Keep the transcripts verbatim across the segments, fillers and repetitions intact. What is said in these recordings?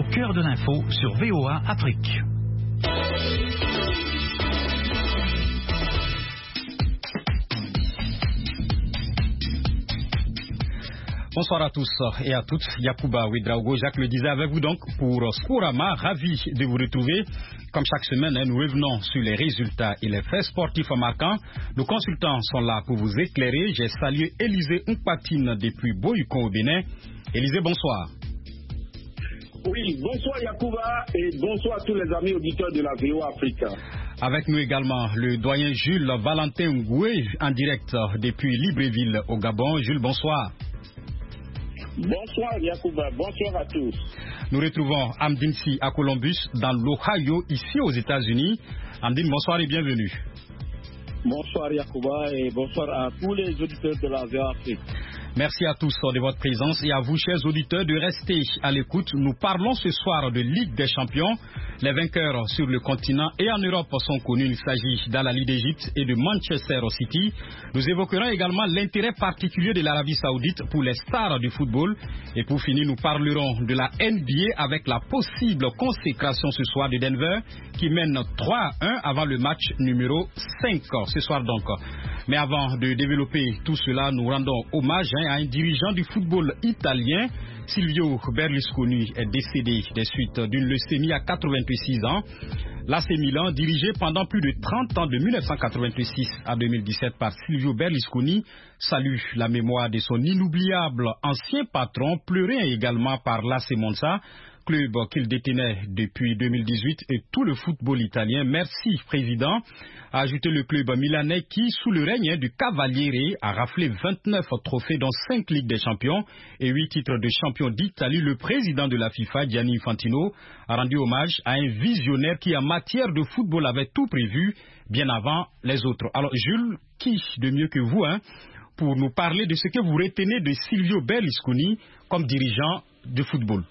au cœur de l'info sur V O A Afrique. Bonsoir à tous et à toutes. Yacouba Ouedraogo, Jacques le disait avec vous donc pour Sporama. Ravi de vous retrouver. Comme chaque semaine, nous revenons sur les résultats et les faits sportifs marquants. Nos consultants sont là pour vous éclairer. J'ai salué Élisée Mpatine depuis Boyuko au Bénin. Élisée, bonsoir. Oui, bonsoir Yacouba et bonsoir à tous les amis auditeurs de la V O A Afrique. Avec nous également le doyen Jules Valentin Ngoué en direct depuis Libreville au Gabon. Jules, bonsoir. Bonsoir Yacouba, bonsoir à tous. Nous retrouvons Amdine Si à Columbus dans l'Ohio, ici aux États-Unis. Amdine, bonsoir et bienvenue. Bonsoir Yacouba et bonsoir à tous les auditeurs de la V O A Afrique. Merci à tous de votre présence et à vous, chers auditeurs, de rester à l'écoute. Nous parlons ce soir de Ligue des Champions. Les vainqueurs sur le continent et en Europe sont connus. Il s'agit d'Al-Ahly d'Égypte et de Manchester City. Nous évoquerons également l'intérêt particulier de l'Arabie Saoudite pour les stars du football. Et pour finir, nous parlerons de la N B A avec la possible consécration ce soir de Denver qui mène trois à un avant le match numéro cinq ce soir donc. Mais avant de développer tout cela, nous rendons hommage hein, à un dirigeant du football italien. Silvio Berlusconi est décédé des suites d'une leucémie à quatre-vingt-six ans. L'A C Milan, dirigé pendant plus de trente ans de mille neuf cent quatre-vingt-six à deux mille dix-sept par Silvio Berlusconi, salue la mémoire de son inoubliable ancien patron, pleuré également par l'A C Monza, club qu'il détenait depuis deux mille dix-huit et tout le football italien. Merci, président. A ajouté le club milanais qui, sous le règne du Cavaliere, a raflé vingt-neuf trophées dont cinq Ligues des Champions et huit titres de champion d'Italie. Le président de la FIFA, Gianni Infantino, a rendu hommage à un visionnaire qui, en matière de football, avait tout prévu bien avant les autres. Alors, Jules, qui de mieux que vous, hein, pour nous parler de ce que vous retenez de Silvio Berlusconi comme dirigeant de football?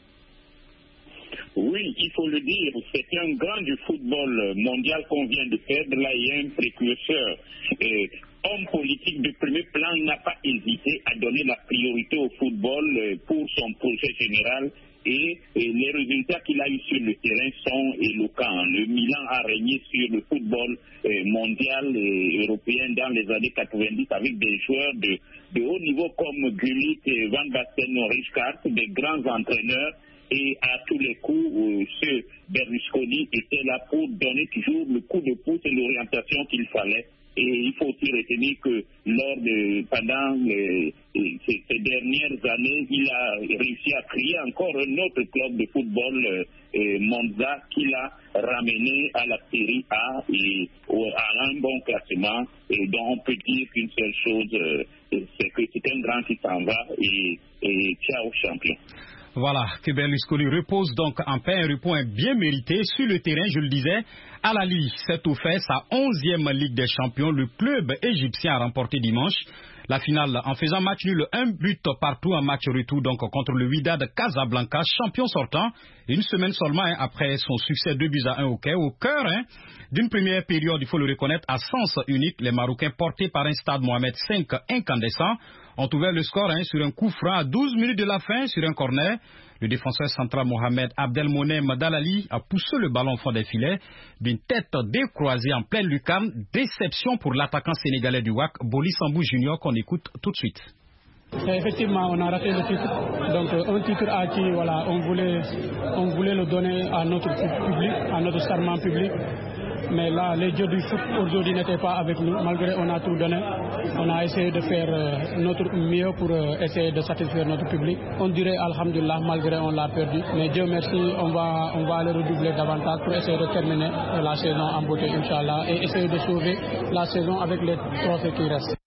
Oui, il faut le dire, c'est un grand du football mondial qu'on vient de perdre. Là, il y a un précurseur. Et, homme politique de premier plan, n'a pas hésité à donner la priorité au football pour son projet général. Et, et les résultats qu'il a eu sur le terrain sont éloquents. Le Milan a régné sur le football euh, mondial et européen dans les années quatre-vingt-dix avec des joueurs de, de haut niveau comme Gullit, Van Basten, Rijkaard, des grands entraîneurs. Et à tous les coups, euh, ce Berlusconi était là pour donner toujours le coup de pouce et l'orientation qu'il fallait. Et il faut aussi retenir que lors de, pendant les, ces, ces dernières années, il a réussi à créer encore un autre club de football, euh, Monza, qu'il a ramené à la Série A et au, à un bon classement. Et donc on peut dire qu'une seule chose, euh, c'est que c'est un grand qui s'en va et, et ciao champion. Voilà, que Berlusconi repose donc en paix, un repos bien mérité. Sur le terrain, je le disais, Al-Ahly s'est offert sa onzième Ligue des Champions. Le club égyptien a remporté dimanche la finale en faisant match nul, un but partout en match retour donc contre le Wydad Casablanca, champion sortant, une semaine seulement hein, après son succès deux buts à un au Caire, au cœur hein, d'une première période, il faut le reconnaître, à sens unique. Les Marocains portés par un stade Mohamed cinq incandescent ont ouvert le score hein, sur un coup franc à douze minutes de la fin sur un corner. Le défenseur central Mohamed Abdelmonem Dalali a poussé le ballon au fond des filets d'une tête décroisée en pleine lucarne. Déception pour l'attaquant sénégalais du W A C, Boli Sambou Junior, qu'on écoute tout de suite. Effectivement, on a raté le titre. Donc un titre à qui voilà, on voulait, on voulait le donner à notre public, à notre serment public. Mais là, les dieux du foot aujourd'hui n'étaient pas avec nous, malgré on a tout donné. On a essayé de faire euh, notre mieux pour euh, essayer de satisfaire notre public. On dirait Alhamdulillah, malgré on l'a perdu. Mais Dieu merci, on va, on va aller redoubler davantage pour essayer de terminer la saison en beauté, Inch'Allah, et essayer de sauver la saison avec les trophées qui restent.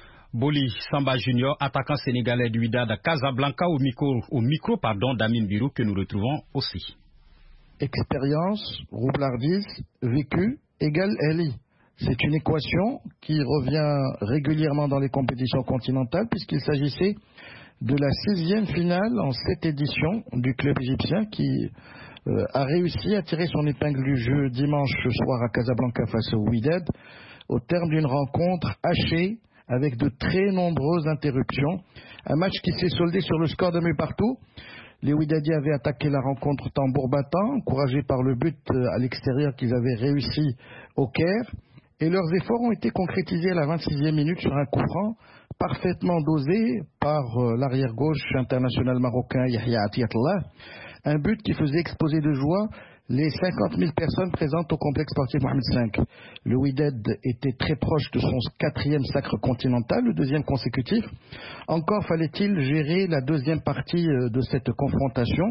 Boli Samba Junior, attaquant sénégalais du Wydad Casablanca, au micro, au micro pardon, d'Amin Birou, que nous retrouvons aussi. Expérience, roublardise, vécu, égale L I. C'est une équation qui revient régulièrement dans les compétitions continentales puisqu'il s'agissait de la sixième finale en sept éditions du club égyptien qui euh, a réussi à tirer son épingle du jeu dimanche soir à Casablanca face au Wydad au terme d'une rencontre hachée avec de très nombreuses interruptions. Un match qui s'est soldé sur le score de but partout. Les Wydadi avaient attaqué la rencontre tambour battant, encouragés par le but à l'extérieur qu'ils avaient réussi au Caire. Et leurs efforts ont été concrétisés à la vingt-sixième minute sur un coup franc parfaitement dosé par euh, l'arrière-gauche international marocain Yahya Atiatallah. Un but qui faisait exploser de joie les cinquante mille personnes présentes au complexe sportif Mohamed cinq. Le Wydad était très proche de son quatrième sacre continental, le deuxième consécutif. Encore fallait-il gérer la deuxième partie de cette confrontation.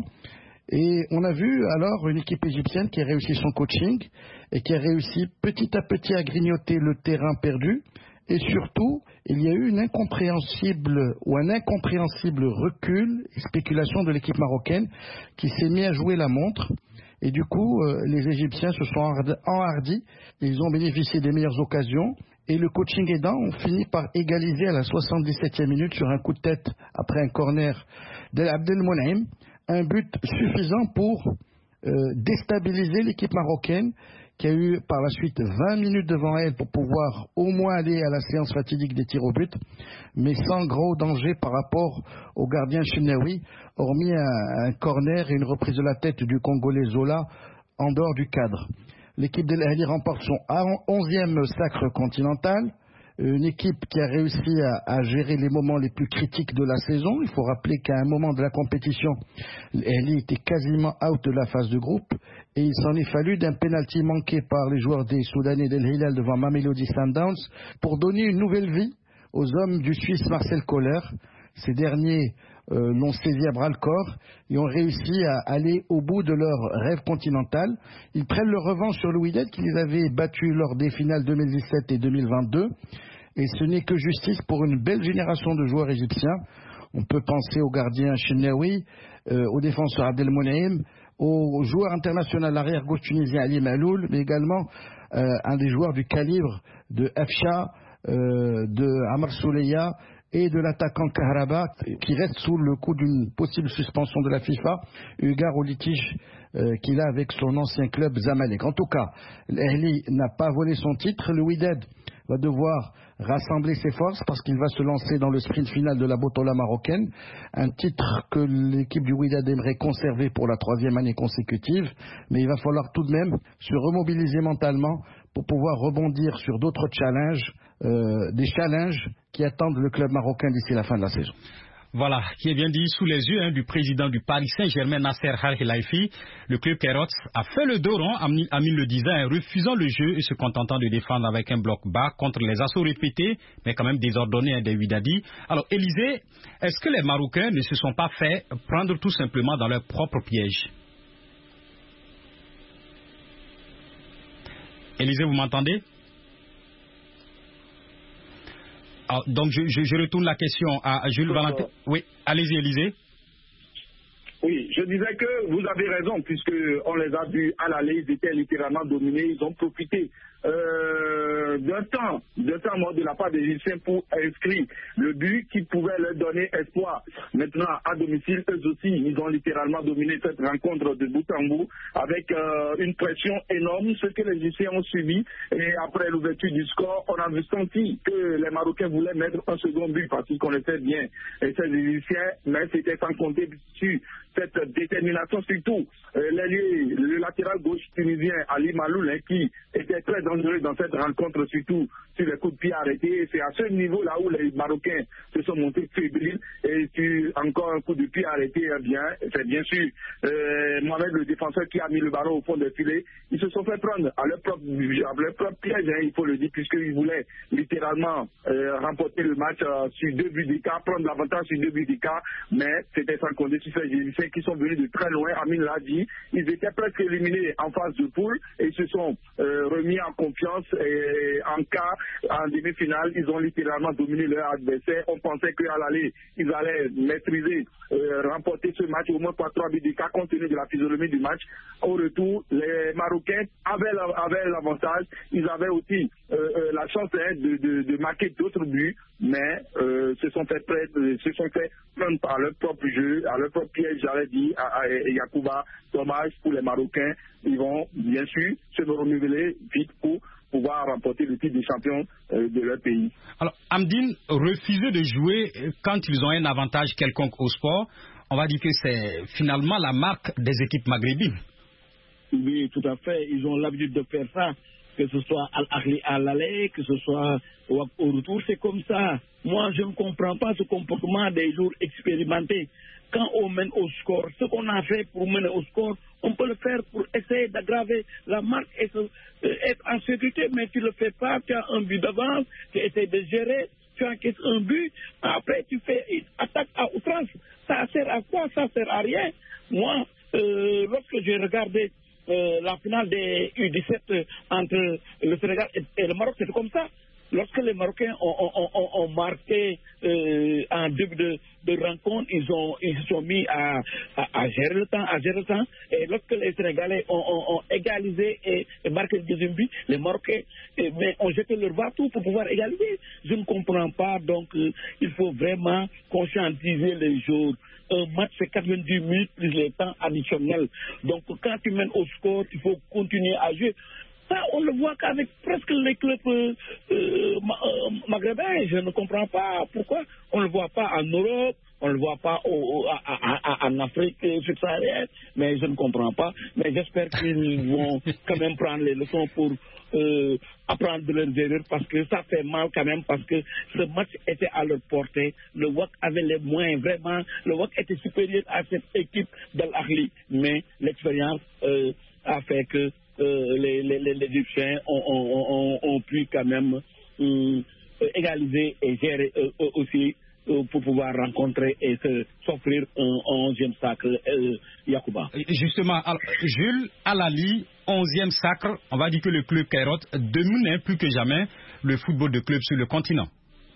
Et on a vu alors une équipe égyptienne qui a réussi son coaching et qui a réussi petit à petit à grignoter le terrain perdu. Et surtout, il y a eu une incompréhensible ou un incompréhensible recul et spéculation de l'équipe marocaine qui s'est mis à jouer la montre. Et du coup, euh, les Égyptiens se sont enhardis, ils ont bénéficié des meilleures occasions. Et le coaching aidant, on finit par égaliser à la soixante-dix-septième minute sur un coup de tête après un corner d'Abdelmonem. Un but suffisant pour euh, déstabiliser l'équipe marocaine qui a eu par la suite vingt minutes devant elle pour pouvoir au moins aller à la séance fatidique des tirs au but, mais sans gros danger par rapport au gardien Chenaoui, hormis un, un corner et une reprise de la tête du Congolais Zola en dehors du cadre. L'équipe de l'Ahli remporte son onzième sacre continental, une équipe qui a réussi à, à gérer les moments les plus critiques de la saison. Il faut rappeler qu'à un moment de la compétition, l'Ahli était quasiment out de la phase de groupe et il s'en est fallu d'un penalty manqué par les joueurs des Soudanais d'El Hilal devant Mamelodi Sundowns pour donner une nouvelle vie aux hommes du Suisse Marcel Kohler. Ces derniers euh, l'ont saisi à bras-le-corps et ont réussi à aller au bout de leur rêve continental. Ils prennent leur revanche sur le Wydad qui les avait battus lors des finales deux mille dix-sept et deux mille vingt-deux. Et ce n'est que justice pour une belle génération de joueurs égyptiens. On peut penser au gardien Chenaoui, euh, au défenseur Abdelmonem, au joueur international arrière-gauche tunisien Ali Maloul, mais également euh, un des joueurs du calibre de Afsha, euh, de Amr Souleya et de l'attaquant Kahraba, qui reste sous le coup d'une possible suspension de la FIFA, eu égard au litige euh, qu'il a avec son ancien club Zamalek. En tout cas, l'Ahli n'a pas volé son titre. Le Wydad va devoir rassembler ses forces parce qu'il va se lancer dans le sprint final de la Botola marocaine, un titre que l'équipe du Wydad aimerait conserver pour la troisième année consécutive, mais il va falloir tout de même se remobiliser mentalement pour pouvoir rebondir sur d'autres challenges, euh, des challenges qui attendent le club marocain d'ici la fin de la saison. Voilà, qui est bien dit sous les yeux hein, du président du Paris Saint-Germain, Nasser Al-Khelaifi. Le club Kairots a fait le dos rond, Amine le disait, hein, refusant le jeu et se contentant de défendre avec un bloc bas contre les assauts répétés, mais quand même désordonnés hein, des Wydadi. Alors, Élisée, est-ce que les Marocains ne se sont pas fait prendre tout simplement dans leur propre piège? Élisée, vous m'entendez? Alors, donc, je, je, je retourne la question à, à Jules Valentin. Oui, allez-y, Élisée. Oui, je disais que vous avez raison, puisqu'on les a vus à l'aller, ils étaient littéralement dominés, ils ont profité euh, d'un temps, d'un temps mort de la part des Égyptiens pour inscrire le but qui pouvait leur donner espoir. Maintenant, à domicile, eux aussi, ils ont littéralement dominé cette rencontre de bout en bout avec euh, une pression énorme, ce que les Égyptiens ont subi. Et après l'ouverture du score, on a vu senti que les Marocains voulaient mettre un second but parce qu'ils connaissaient bien et ces Égyptiens, mais c'était sans compter sur cette détermination, surtout euh, le latéral gauche tunisien Ali Maloul hein, qui était très dangereux dans cette rencontre, surtout sur les coups de pied arrêtés. Et c'est à ce niveau-là où les Marocains se sont montés fébriles et sur encore un coup de pied arrêté, eh bien, c'est bien sûr euh, Mohamed le défenseur qui a mis le ballon au fond des filets. Ils se sont fait prendre à leur propre, à leur propre piège, hein, il faut le dire, puisqu'ils voulaient littéralement euh, remporter le match euh, sur deux buts d'écart, prendre l'avantage sur deux buts d'écart, mais c'était sans compter sur ces Égyptiens qui sont venus de très loin. Amine l'a dit, ils étaient presque éliminés en phase de poule et ils se sont euh, remis en confiance et en cas, en demi-finale, ils ont littéralement dominé leur adversaire. On pensait qu'à l'aller, ils allaient maîtriser, euh, remporter ce match au moins par trois buts d'écart compte tenu de la physionomie du match. Au retour, les Marocains avaient l'avantage, ils avaient aussi euh, euh, la chance hein, de, de, de marquer d'autres buts, mais euh, se sont fait prendre, se sont fait prendre par leur propre jeu, à leur propre piège, j'avais dit à, à Yacouba. Dommage pour les Marocains, ils vont bien sûr se renouveler vite pour pouvoir remporter le titre de champion euh, de leur pays. Alors, Amdine, refuser de jouer quand ils ont un avantage quelconque au sport, on va dire que c'est finalement la marque des équipes maghrébines. Oui, tout à fait. Ils ont l'habitude de faire ça. Que ce soit Al-Ahli à l'aller, que ce soit au retour, c'est comme ça. Moi, je ne comprends pas ce comportement des joueurs expérimentés. Quand on mène au score, ce qu'on a fait pour mener au score, on peut le faire pour essayer d'aggraver la marque et se, euh, être en sécurité, mais tu ne le fais pas, tu as un but d'avance, tu essaies de gérer, tu encaisses un but, après tu fais une attaque à outrance. Ça sert à quoi? Ça sert à rien. Moi, euh, lorsque j'ai regardé Euh, la finale des U dix-sept euh, entre le Sénégal et, et le Maroc, c'était comme ça. Lorsque les Marocains ont, ont, ont, ont marqué euh, en début de, de rencontre, ils, ont, ils se sont mis à, à, à gérer le temps, à gérer le temps. Et lorsque les Sénégalais ont, ont, ont égalisé et, et marqué le deuxième but, les Marocains et, mais ont jeté leur bateau pour pouvoir égaliser. Je ne comprends pas. Donc, euh, il faut vraiment conscientiser les joueurs. Un match, c'est quatre-vingt-dix minutes plus les temps additionnels. Donc, quand tu mènes au score, il faut continuer à jouer. Ça, on le voit qu'avec presque les clubs euh, euh, maghrébins. Je ne comprends pas pourquoi on ne le voit pas en Europe, on ne le voit pas au, au, à, à, à, en Afrique subsaharienne, mais je ne comprends pas. Mais j'espère qu'ils vont quand même prendre les leçons pour euh, apprendre de leurs erreurs, parce que ça fait mal quand même, parce que ce match était à leur portée. Le W A C avait les moyens, vraiment. Le W A C était supérieur à cette équipe d'Al-Ahli, mais l'expérience euh, a fait que Euh, les, les, les Égyptiens ont, ont, ont, ont pu quand même euh, égaliser et gérer euh, aussi euh, pour pouvoir rencontrer et se, s'offrir un onzième sacre, euh, Yacouba. Justement, Jules Al-Ahli, onzième sacre, on va dire que le club Kairat domine plus que jamais le football de club sur le continent.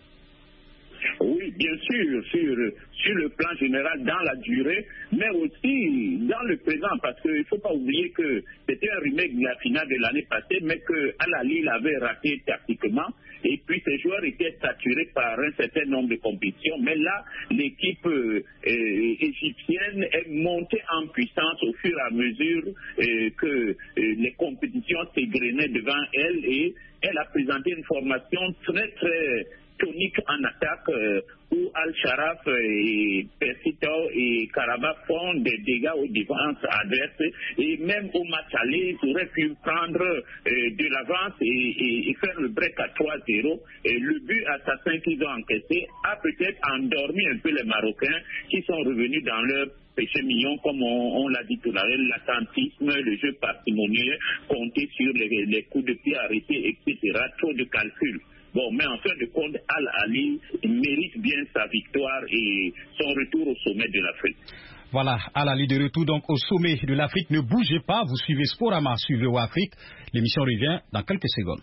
Oui, bien sûr, sur, sur le plan général, dans la durée, mais aussi dans le présent, parce qu'il ne faut pas oublier que c'était un remake de la finale de l'année passée, mais que Al-Ahli l'avait raté tactiquement, et puis ces joueurs étaient saturés par un certain nombre de compétitions. Mais là, l'équipe euh, égyptienne est montée en puissance au fur et à mesure euh, que euh, les compétitions s'égrenaient devant elle, et elle a présenté une formation très, très tonique en attaque euh, où Al-Sharaf et Persito et Karabakh font des dégâts aux défenses adverses, et même au match aller, ils auraient pu prendre euh, de l'avance et, et, et faire le break à trois zéro. Et le but assassin qu'ils ont encaissé a peut-être endormi un peu les Marocains qui sont revenus dans leur péché mignon, comme on, on l'a dit tout à l'heure, l'attentisme, le jeu parcimonieux, compter sur les, les coups de pied arrêtés, et cetera. Trop de calculs. Bon, mais en fin de compte, Al-Ahli mérite bien sa victoire et son retour au sommet de l'Afrique. Voilà, Al-Ahli de retour donc au sommet de l'Afrique. Ne bougez pas, vous suivez Sporama sur V O A Afrique. L'émission revient dans quelques secondes.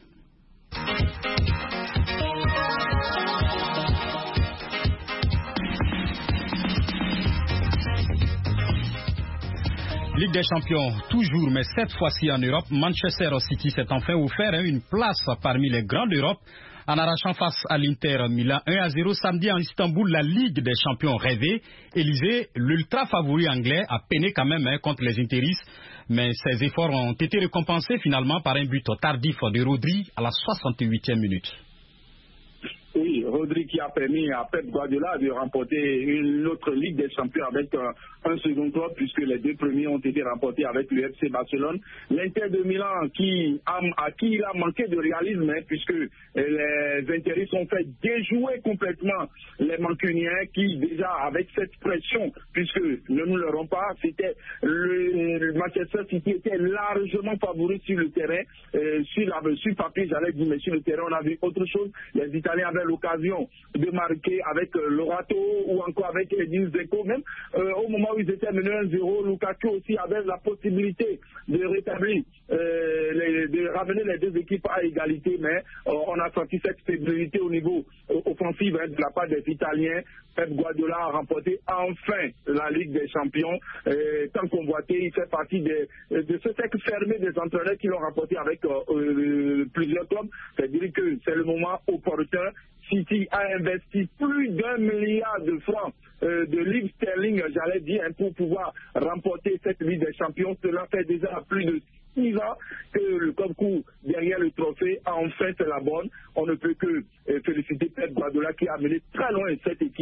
Ligue des Champions, toujours, mais cette fois-ci en Europe. Manchester City s'est enfin offert hein, une place parmi les grands d'Europe en arrachant face à l'Inter Milan un à zéro samedi en Istanbul, la Ligue des Champions rêvée. Élysée, l'ultra favori anglais, a peiné quand même hein, contre les Interistes, mais ses efforts ont été récompensés finalement par un but tardif de Rodri à la soixante-huitième minute. Oui, Rodri qui a permis à Pep Guardiola de remporter une autre Ligue des Champions avec un, un second club, puisque les deux premiers ont été remportés avec le F C Barcelone. L'Inter de Milan qui a, à qui il a manqué de réalisme, hein, puisque les Interistes ont fait déjouer complètement les Mancuniens qui déjà avec cette pression, puisque ne nous le rend pas, c'était le, le Manchester City était largement favori sur le terrain, euh, sur, la, sur papier j'allais dire, mais sur le terrain on a vu autre chose. Les Italiens avaient l'occasion de marquer avec euh, Lorato ou encore avec Edin Dzeko. Même euh, au moment où ils étaient menés un zéro, Lukaku aussi avait la possibilité de rétablir, euh, les, de ramener les deux équipes à égalité, mais euh, on a senti cette fébrilité au niveau euh, offensif hein, de la part des Italiens. Pep Guardiola a remporté enfin la Ligue des Champions. Euh, tant convoité, il fait partie des, de ce cercle fermé des entraîneurs qui l'ont remporté avec euh, euh, plusieurs clubs. C'est-à-dire que c'est le moment opportun. City a investi plus d'un milliard de francs euh, de livres sterling, j'allais dire, hein, pour pouvoir remporter cette Ligue des Champions. Cela fait déjà plus de six ans que le club court derrière le trophée. Enfin, c'est la bonne. On ne peut que euh, féliciter Pep Guardiola qui a mené très loin cette équipe.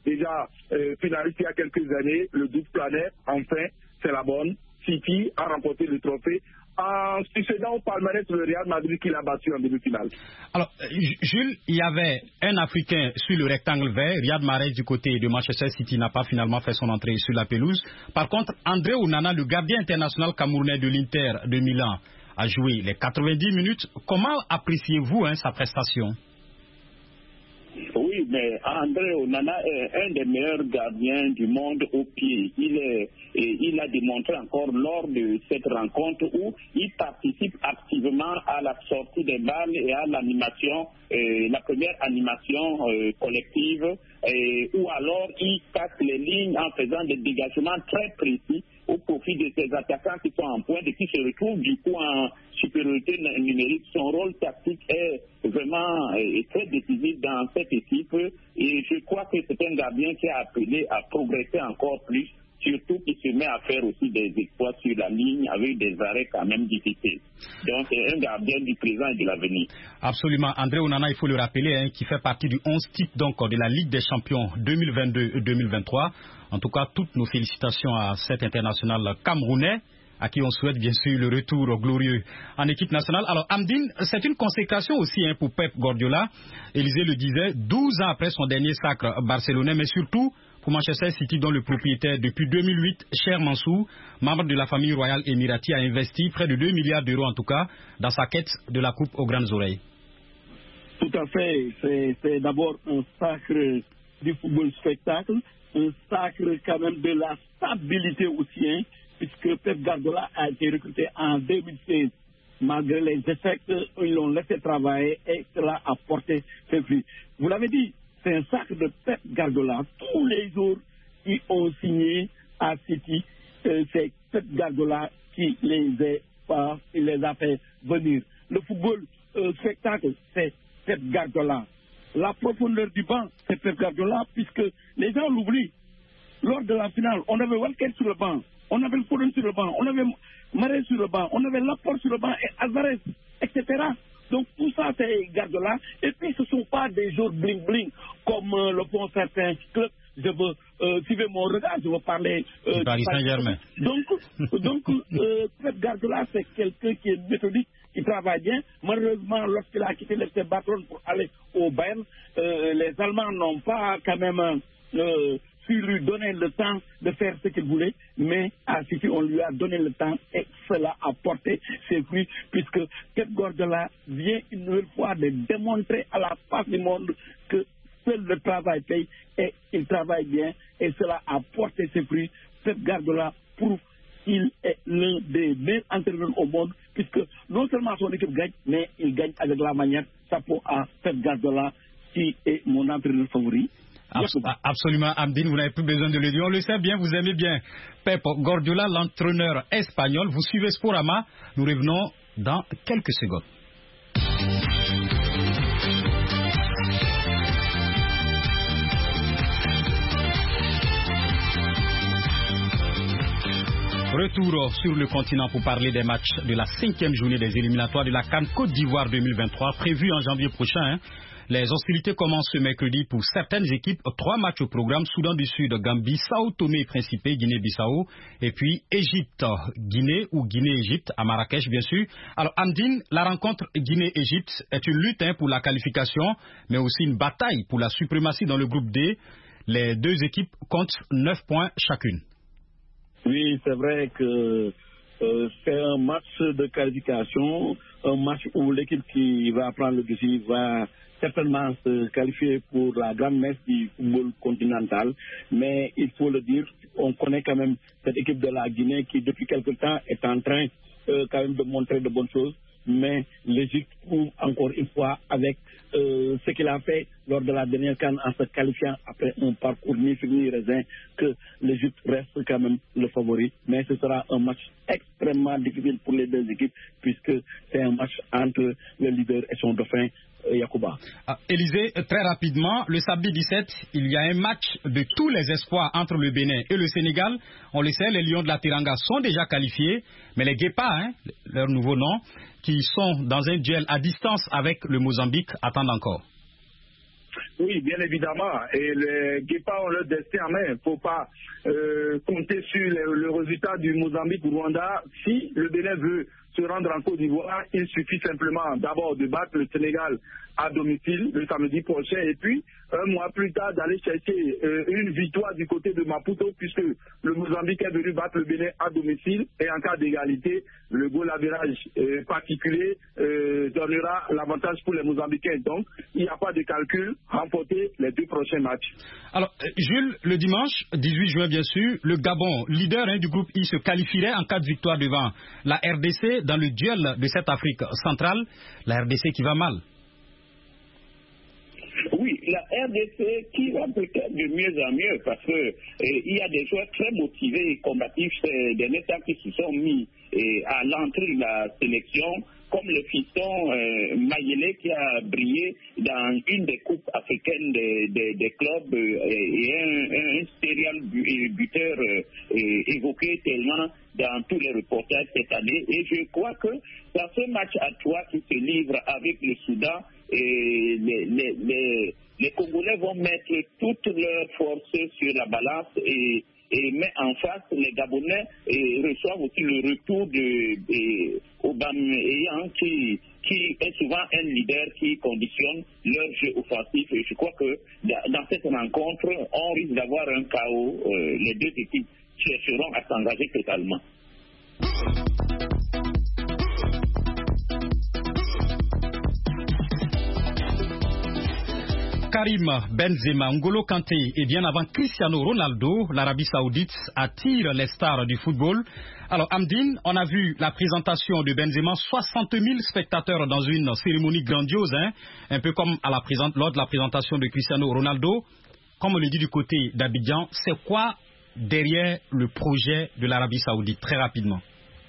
déjà euh, finaliste il y a quelques années, le doute planait, enfin, c'est la bonne. City a remporté le trophée en succédant au palmarès le Real Madrid qui l'a battu en demi-finale. Alors, Jules, il y avait un Africain sur le rectangle vert. Riyad Mahrez du côté de Manchester City n'a pas finalement fait son entrée sur la pelouse. Par contre, André Onana, le gardien international camerounais de l'Inter de Milan, a joué les quatre-vingt-dix minutes. Comment appréciez-vous hein, sa prestation? Oui, mais André Onana est un des meilleurs gardiens du monde au pied. Il, est, et il a démontré encore lors de cette rencontre où il participe activement à la sortie des balles et à l'animation, euh, la première animation euh, collective, et, ou alors il casse les lignes en faisant des dégagements très précis au profit de ses attaquants qui sont en pointe et qui se retrouvent du coup en supériorité numérique. Son rôle tactique est vraiment est très décisif dans cette équipe et je crois que c'est un gardien qui a appelé à progresser encore plus, surtout qui se met à faire aussi des exploits sur la ligne avec des arrêts quand même difficiles. Donc c'est un gardien du présent et de l'avenir. Absolument. André Onana, il faut le rappeler, hein, qui fait partie du onze type donc de la Ligue des Champions deux mille vingt-deux deux mille vingt-trois. En tout cas, toutes nos félicitations à cet international camerounais, à qui on souhaite bien sûr le retour glorieux en équipe nationale. Alors Amdine, c'est une consécration aussi hein, pour Pep Guardiola. Élisée le disait, douze ans après son dernier sacre barcelonais, mais surtout pour Manchester City dont le propriétaire depuis deux mille huit, Cher Mansour, membre de la famille royale émirati, a investi près de deux milliards d'euros en tout cas dans sa quête de la coupe aux grandes oreilles. Tout à fait, c'est, c'est d'abord un sacre du football spectacle, un sacre quand même de la stabilité aussi, hein, puisque Pep Guardiola a été recruté en deux mille seize. Malgré les échecs, ils l'ont laissé travailler et cela a porté ses fruits. Vous l'avez dit, c'est un sacre de Pep Guardiola. Tous les jours qui ont signé à City, euh, c'est Pep Guardiola qui les a, il les a fait venir. Le football euh, spectacle, c'est Pep Guardiola. La profondeur du banc, c'est Pep Guardiola, puisque les gens l'oublient. Lors de la finale, on avait Walker sur le banc, on avait le Foden sur le banc, on avait Mahrez sur le banc, on avait Laporte sur le banc, et Alvarez, et cetera. Donc tout ça, c'est Guardiola. Et puis ce ne sont pas des joueurs bling-bling, comme euh, le font certains clubs. Je veux euh, suivre mon regard, je veux parler euh, du Paris Saint-Germain. Donc, donc euh, Pep Guardiola, c'est quelqu'un qui est méthodique, qui travaille bien. Malheureusement, lorsqu'il a quitté le F C Barcelone pour aller au Bayern, euh, les Allemands n'ont pas quand même euh, su lui donner le temps de faire ce qu'il voulait, mais à City, on lui a donné le temps et cela a porté ses fruits, puisque Pep Guardiola vient une nouvelle fois de démontrer à la face du monde que seul le travail paye et il travaille bien et cela a porté ses fruits. Pep Guardiola prouve qu'il est l'un des meilleurs entraîneurs au monde, puisque non seulement son équipe gagne, mais il gagne avec la manière. Chapeau à Pep Guardiola, qui est mon entraîneur favori. Absolument, Amdine, vous n'avez plus besoin de le dire. On le sait bien, vous aimez bien Pep Guardiola, l'entraîneur espagnol. Vous suivez Sporama. Nous revenons dans quelques secondes. Retour sur le continent pour parler des matchs de la cinquième journée des éliminatoires de la CAN Côte d'Ivoire deux mille vingt-trois, prévue en janvier prochain. Hein. Les hostilités commencent ce mercredi pour certaines équipes. Trois matchs au programme: Soudan du Sud, Gambie, Sao Tomé et Principe, Guinée-Bissau, et puis Égypte, Guinée ou Guinée-Égypte à Marrakech bien sûr. Alors Amdine, la rencontre Guinée-Égypte est une lutte hein, pour la qualification, mais aussi une bataille pour la suprématie dans le groupe D. Les deux équipes comptent neuf points chacune. Oui, c'est vrai que euh, c'est un match de qualification, un match où l'équipe qui va prendre le dessus va certainement se qualifier pour la grande messe du football continental. Mais il faut le dire, on connaît quand même cette équipe de la Guinée qui depuis quelque temps est en train euh, quand même de montrer de bonnes choses. Mais l'Égypte prouve encore une fois avec euh, ce qu'il a fait lors de la dernière CAN en se qualifiant après un parcours ni figue ni raisin, que l'Égypte reste quand même le favori. Mais ce sera un match extrêmement difficile pour les deux équipes puisque c'est un match entre le leader et son dauphin, Yacouba. Ah, Élisée, très rapidement, le samedi dix-sept, il y a un match de tous les espoirs entre le Bénin et le Sénégal. On le sait, les Lions de la Teranga sont déjà qualifiés, mais les Guépas, hein, leur nouveau nom, qui sont dans un duel à distance avec le Mozambique, attendent encore. Oui, bien évidemment. Et les Guépards ont leur destin en main. Il ne faut pas euh, compter sur le, le résultat du Mozambique-Rwanda. Si le Bénin veut se rendre en Côte d'Ivoire, il suffit simplement d'abord de battre le Sénégal à domicile le samedi prochain et puis un mois plus tard d'aller chercher euh, une victoire du côté de Maputo puisque le Mozambique est venu battre le Bénin à domicile et en cas d'égalité, le goal average euh, particulier euh, donnera l'avantage pour les Mozambicains. Donc, il n'y a pas de calcul, remporter les deux prochains matchs. Alors, Jules, le dimanche dix-huit juin, bien sûr, le Gabon, leader hein, du groupe I, se qualifierait en cas de victoire devant la R D C dans le duel de cette Afrique centrale. La R D C qui va mal. Oui, la R D C qui va peut-être de mieux en mieux parce que euh, il y a des joueurs très motivés et combatifs ces derniers temps qui se sont mis euh, à l'entrée de la sélection, comme le fiston euh, Mayele qui a brillé dans une des coupes africaines des, des, des clubs euh, et un, un serial buteur euh, euh, évoqué tellement dans tous les reportages cette année. Et je crois que dans ce match à trois qui se livre avec le Soudan, et les, les, les, les Congolais vont mettre toutes leurs forces sur la balance et, et mettre en face les Gabonais et reçoivent aussi le retour de Aubameyang qui, qui est souvent un leader qui conditionne leur jeu offensif. Et je crois que dans cette rencontre, on risque d'avoir un chaos. Euh, les deux équipes chercheront à s'engager totalement. Karim Benzema, N'Golo Kanté et bien avant Cristiano Ronaldo, l'Arabie Saoudite attire les stars du football. Alors Amdine, on a vu la présentation de Benzema, soixante mille spectateurs dans une cérémonie grandiose, hein, un peu comme à la présent, lors de la présentation de Cristiano Ronaldo. Comme on le dit du côté d'Abidjan, c'est quoi derrière le projet de l'Arabie Saoudite, très rapidement?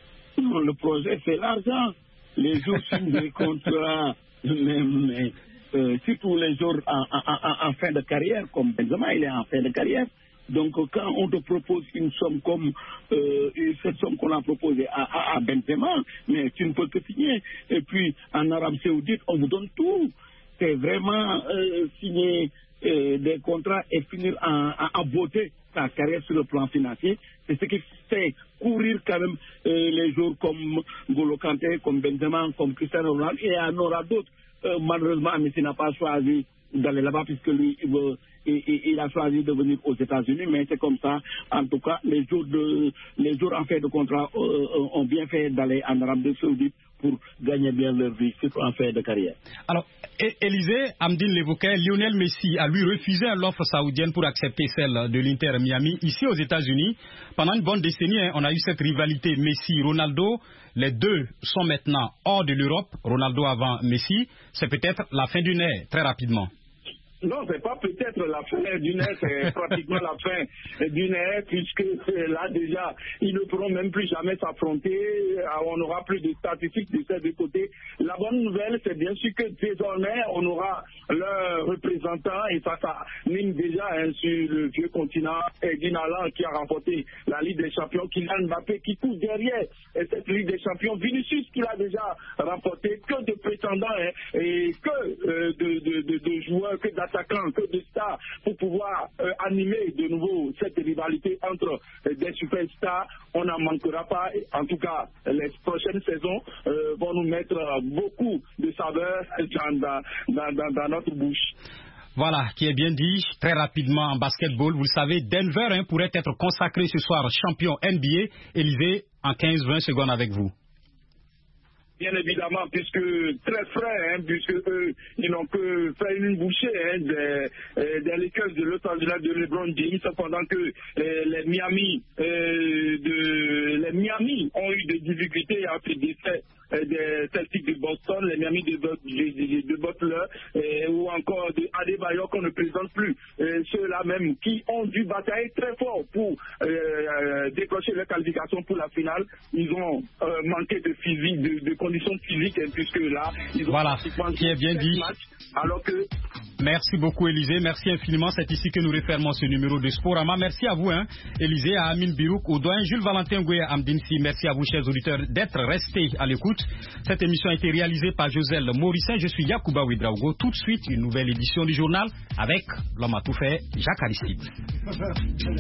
Le projet, c'est l'argent. Les jours signent des contrats, mais, mais euh, surtout les jours en, en, en fin de carrière, comme Benzema, il est en fin de carrière. Donc, quand on te propose une somme comme euh, cette somme qu'on a proposée à, à, à Benzema, mais tu ne peux que signer. Et puis, en Arabie Saoudite, on vous donne tout. C'est vraiment euh, signer euh, des contrats et finir en, en, en beauté sa carrière sur le plan financier. C'est ce qui fait courir quand même euh, les joueurs comme N'Golo Kanté, comme Benzema, comme Cristiano Ronaldo. Et il y en aura d'autres. Euh, malheureusement, Messi n'a pas choisi d'aller là-bas puisque lui, il, veut, il, il, il a choisi de venir aux États-Unis. Mais c'est comme ça. En tout cas, les jours, de, les jours en fait de contrat euh, ont bien fait d'aller en Arabie Saoudite pour gagner bien leur vie, surtout en fin de carrière. Alors, Élisée, Amdine l'évoquait, Lionel Messi a lui refusé l'offre saoudienne pour accepter celle de l'Inter Miami. Ici aux États-Unis, pendant une bonne décennie, hein, on a eu cette rivalité Messi-Ronaldo. Les deux sont maintenant hors de l'Europe, Ronaldo avant Messi. C'est peut-être la fin d'une ère, très rapidement. Non, c'est pas peut-être la fin d'une ère, c'est pratiquement la fin d'une ère, puisque là déjà, ils ne pourront même plus jamais s'affronter, on n'aura plus de statistiques de ces deux côtés. La bonne nouvelle, c'est bien sûr que désormais, on aura leurs représentants, et ça, ça mine déjà hein, sur le vieux continent, Erling Haaland qui a remporté la Ligue des Champions, Kylian Mbappé qui court derrière et cette Ligue des Champions, Vinicius qui l'a déjà remporté, que de prétendants hein, et que euh, de, de, de, de joueurs, que d'attaquants, que de stars pour pouvoir euh, animer de nouveau cette rivalité entre euh, des superstars. On n'en manquera pas. En tout cas, les prochaines saisons euh, vont nous mettre euh, beaucoup de saveurs dans, dans, dans, dans notre bouche. Voilà, qui est bien dit. Très rapidement en basketball, vous le savez, Denver hein, pourrait être consacré ce soir champion N B A. Élisée, en quinze vingt secondes avec vous. Bien évidemment, puisque très frais, hein, puisque eux, ils n'ont que fait une bouchée hein, des, des Lakers de Los Angeles de LeBron James, pendant que euh, les Miami, euh, de, les Miami ont eu des difficultés à ce décès des Celtics de Boston, les Miami de, de, de, de Butler, euh, ou encore de Adebayo qu'on ne présente plus. Euh, ceux-là même qui ont dû batailler très fort pour euh, décrocher leur qualification pour la finale, ils ont euh, manqué de physique, de, de conditions physiques, hein, puisque là, ils ont voilà, qui est bien dit. Matchs, alors que... Merci beaucoup, Élisée. Merci infiniment. C'est ici que nous refermons ce numéro de Sporama. Merci à vous, hein, Élisée, à Amine Birouk, au doyen Jules Valentin Goué, à Amdinsi. Merci à vous, chers auditeurs, d'être restés à l'écoute. Cette émission a été réalisée par Joselle Morissin. Je suis Yacouba Ouedraogo. Tout de suite, une nouvelle édition du journal avec l'homme à tout faire, Jacques Aristide.